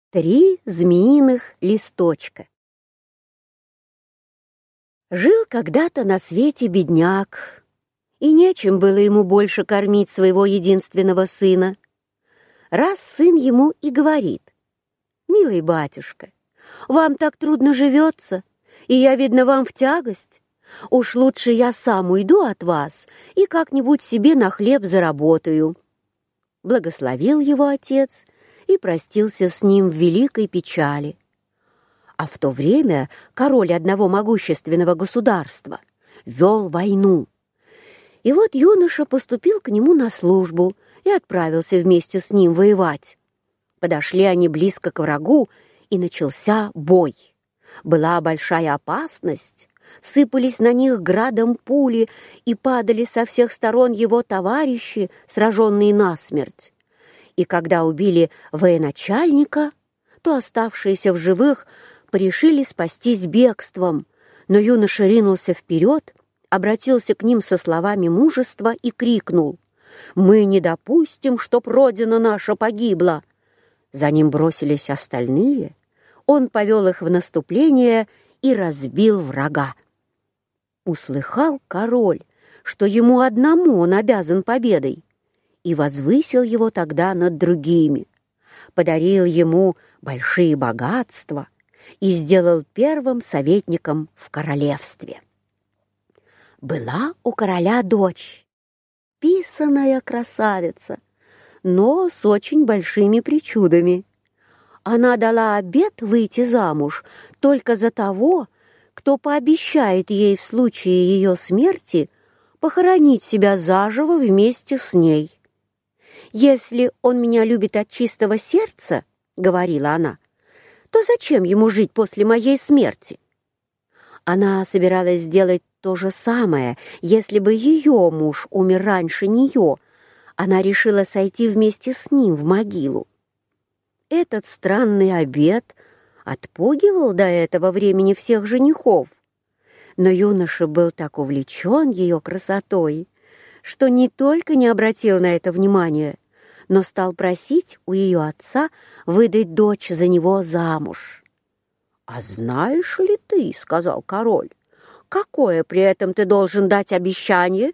3 змеиных листочка. Жил когда-то на свете бедняк, и нечем было ему больше кормить своего единственного сына. Раз сын ему и говорит: «Милый батюшка, вам так трудно живется, и я, видно, вам в тягость. Уж лучше я сам уйду от вас и как-нибудь себе на хлеб заработаю». Благословил его отец и простился с ним в великой печали. А в то время король одного могущественного государства вел войну. И вот юноша поступил к нему на службу и отправился вместе с ним воевать. Подошли они близко к врагу, и начался бой. Была большая опасность, сыпались на них градом пули, и падали со всех сторон его товарищи, сраженные насмерть. И когда убили военачальника, то оставшиеся в живых порешили спастись бегством, но юноша ринулся вперед, обратился к ним со словами мужества и крикнул: «Мы не допустим, чтоб родина наша погибла!» За ним бросились остальные, он повел их в наступление и разбил врага. Услыхал король, что ему одному он обязан победой, и возвысил его тогда над другими, подарил ему большие богатства и сделал первым советником в королевстве. Была у короля дочь, писаная красавица, но с очень большими причудами. Она дала обет выйти замуж только за того, кто пообещает ей в случае ее смерти похоронить себя заживо вместе с ней. «Если он меня любит от чистого сердца, — говорила она, — то зачем ему жить после моей смерти?» Она собиралась сделать то же самое, если бы ее муж умер раньше нее. Она решила сойти вместе с ним в могилу. Этот странный обет отпугивал до этого времени всех женихов. Но юноша был так увлечен ее красотой, что не только не обратил на это внимания, но стал просить у ее отца выдать дочь за него замуж. «А знаешь ли ты, — сказал король, — какое при этом ты должен дать обещание?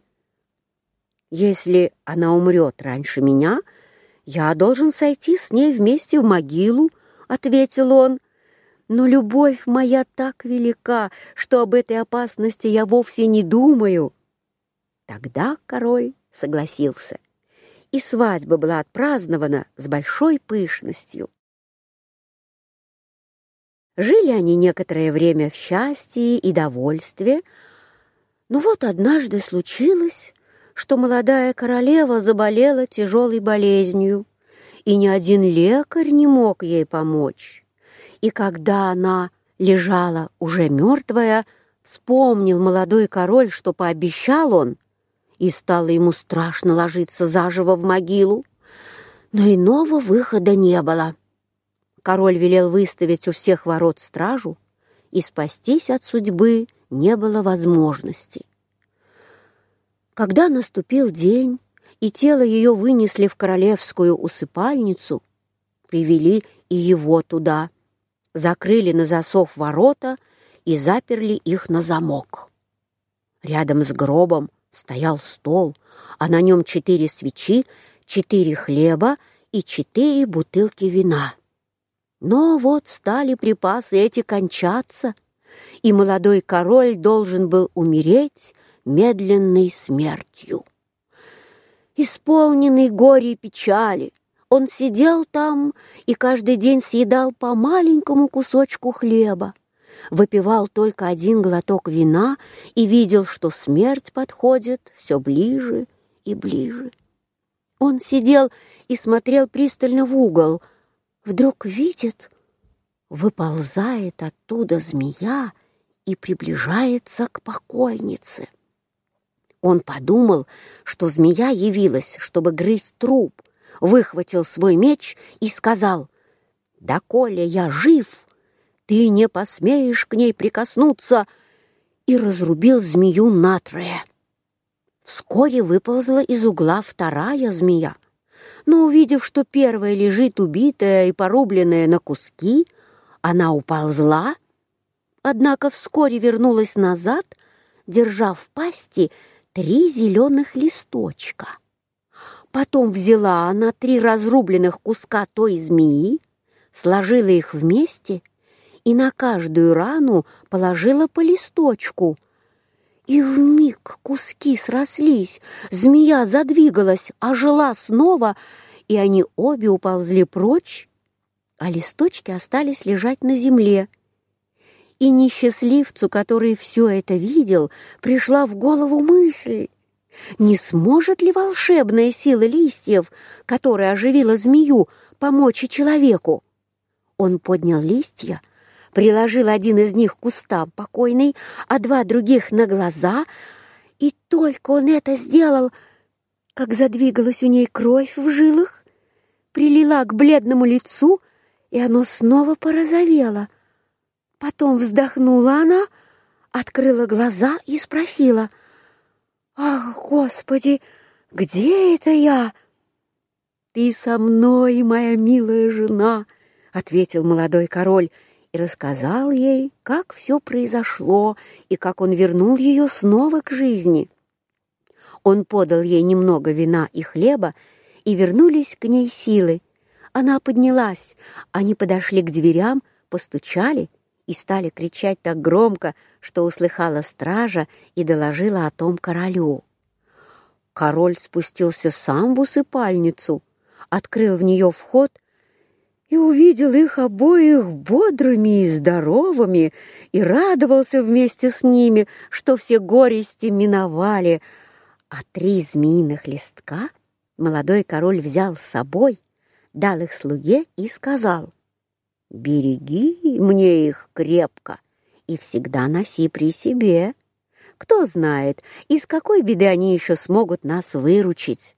Если она умрет раньше меня, я должен сойти с ней вместе в могилу, — ответил он. «Но любовь моя так велика, что об этой опасности я вовсе не думаю». Тогда король согласился, и свадьба была отпразднована с большой пышностью. Жили они некоторое время в счастье и довольстве, но вот однажды случилось, что молодая королева заболела тяжелой болезнью, и ни один лекарь не мог ей помочь. И когда она лежала уже мертвая, вспомнил молодой король, что пообещал он, и стало ему страшно ложиться заживо в могилу, но иного выхода не было. Король велел выставить у всех ворот стражу, и спастись от судьбы не было возможности. Когда наступил день, и тело ее вынесли в королевскую усыпальницу, привели и его туда, закрыли на засов ворота и заперли их на замок. Рядом с гробом стоял стол, а на нем 4 свечи, 4 хлеба и 4 бутылки вина. Но вот стали припасы эти кончаться, и молодой король должен был умереть медленной смертью. Исполненный горя и печали, он сидел там и каждый день съедал по маленькому кусочку хлеба, выпивал только 1 глоток вина и видел, что смерть подходит все ближе и ближе. Он сидел и смотрел пристально в угол. Вдруг видит, выползает оттуда змея и приближается к покойнице. Он подумал, что змея явилась, чтобы грызть труп, выхватил свой меч и сказал: «Доколе я жив, ты не посмеешь к ней прикоснуться», и разрубил змею натрое. Вскоре выползла из угла 2-я змея, Но, увидев, что первая лежит убитая и порубленная на куски, она уползла, однако вскоре вернулась назад, держа в пасти 3 зеленых листочка. Потом взяла она 3 разрубленных куска той змеи, сложила их вместе и на каждую рану положила по листочку. И вмиг куски срослись, змея задвигалась, ожила снова, и они обе уползли прочь, а листочки остались лежать на земле. И несчастливцу, который все это видел, пришла в голову мысль: не сможет ли волшебная сила листьев, которая оживила змею, помочь и человеку? Он поднял листья, приложил один из них к кустам покойной, а 2 других на глаза, и только он это сделал, как задвигалась у ней кровь в жилах, прилила к бледному лицу, и оно снова порозовело. Потом вздохнула она, открыла глаза и спросила: «Ах, Господи, где это я?» «Ты со мной, моя милая жена», — ответил молодой король и рассказал ей, как все произошло и как он вернул ее снова к жизни. Он подал ей немного вина и хлеба, и вернулись к ней силы. Она поднялась, они подошли к дверям, постучали и стали кричать так громко, что услыхала стража и доложила о том королю. Король спустился сам в усыпальницу, открыл в нее вход и увидел их обоих бодрыми и здоровыми, и радовался вместе с ними, что все горести миновали. А 3 змеиных листка молодой король взял с собой, дал их слуге и сказал: «Береги мне их крепко и всегда носи при себе. Кто знает, из какой беды они еще смогут нас выручить».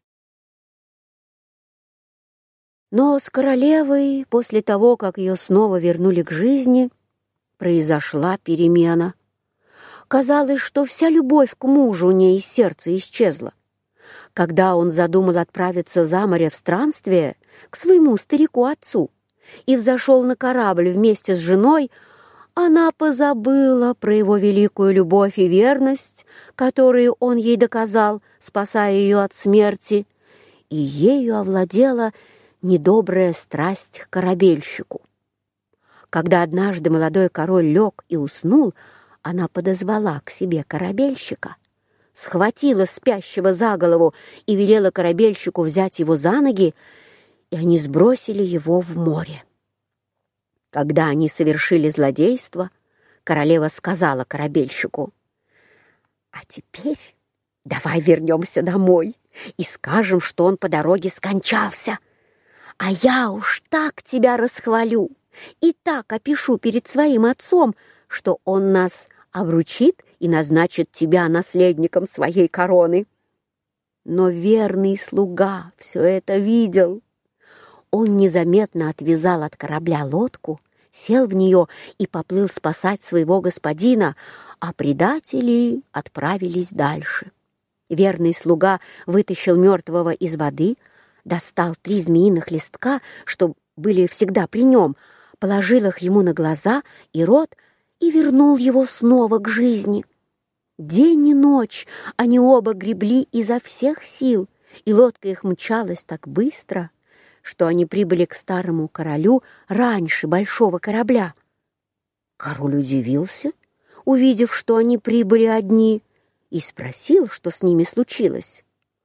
Но с королевой, после того, как ее снова вернули к жизни, произошла перемена. Казалось, что вся любовь к мужу у ней из сердца исчезла. Когда он задумал отправиться за море в странствие к своему старику-отцу и взошел на корабль вместе с женой, она позабыла про его великую любовь и верность, которую он ей доказал, спасая ее от смерти, и ею овладела недобрая страсть к корабельщику. Когда однажды молодой король лег и уснул, она подозвала к себе корабельщика, схватила спящего за голову и велела корабельщику взять его за ноги, и они сбросили его в море. Когда они совершили злодейство, королева сказала корабельщику: «А теперь давай вернемся домой и скажем, что он по дороге скончался. А я уж так тебя расхвалю и так опишу перед своим отцом, что он нас обручит и назначит тебя наследником своей короны». Но верный слуга все это видел. Он незаметно отвязал от корабля лодку, сел в нее и поплыл спасать своего господина, а предатели отправились дальше. Верный слуга вытащил мертвого из воды, достал 3 змеиных листка, что были всегда при нем, положил их ему на глаза и рот и вернул его снова к жизни. День и ночь они оба гребли изо всех сил, и лодка их мчалась так быстро, что они прибыли к старому королю раньше большого корабля. Король удивился, увидев, что они прибыли одни, и спросил, что с ними случилось.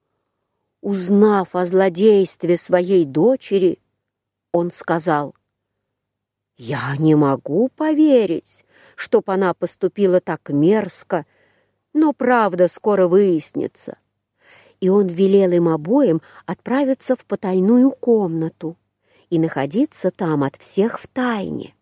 Узнав о злодействе своей дочери, он сказал: «Я не могу поверить, чтоб она поступила так мерзко, но правда скоро выяснится». И он велел им обоим отправиться в потайную комнату и находиться там от всех втайне.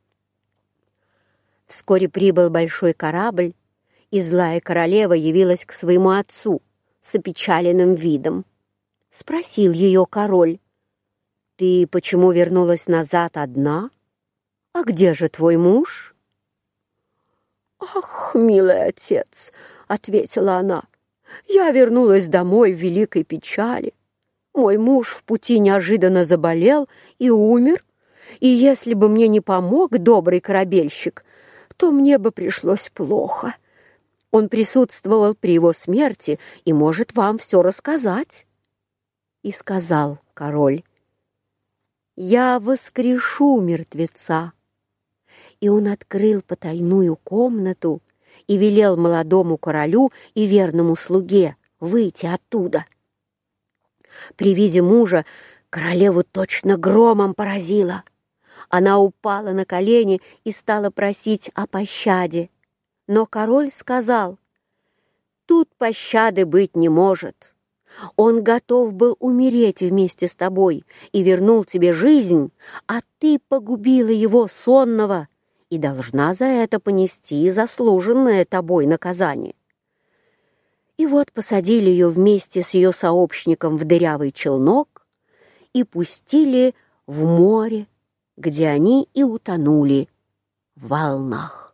Вскоре прибыл большой корабль, и злая королева явилась к своему отцу с опечаленным видом. Спросил ее король: «Ты почему вернулась назад одна? А где же твой муж?» «Ах, милый отец», — ответила она, — «я вернулась домой в великой печали. Мой муж в пути неожиданно заболел и умер, и если бы мне не помог добрый корабельщик, то мне бы пришлось плохо. Он присутствовал при его смерти и может вам все рассказать». И сказал король: «Я воскрешу мертвеца». И он открыл потайную комнату и велел молодому королю и верному слуге выйти оттуда. При виде мужа королеву точно громом поразило. Она упала на колени и стала просить о пощаде. Но король сказал: «Тут пощады быть не может. Он готов был умереть вместе с тобой и вернул тебе жизнь, а ты погубила его сонного и должна за это понести заслуженное тобой наказание». И вот посадили ее вместе с ее сообщником в дырявый челнок и пустили в море, где они и утонули в волнах.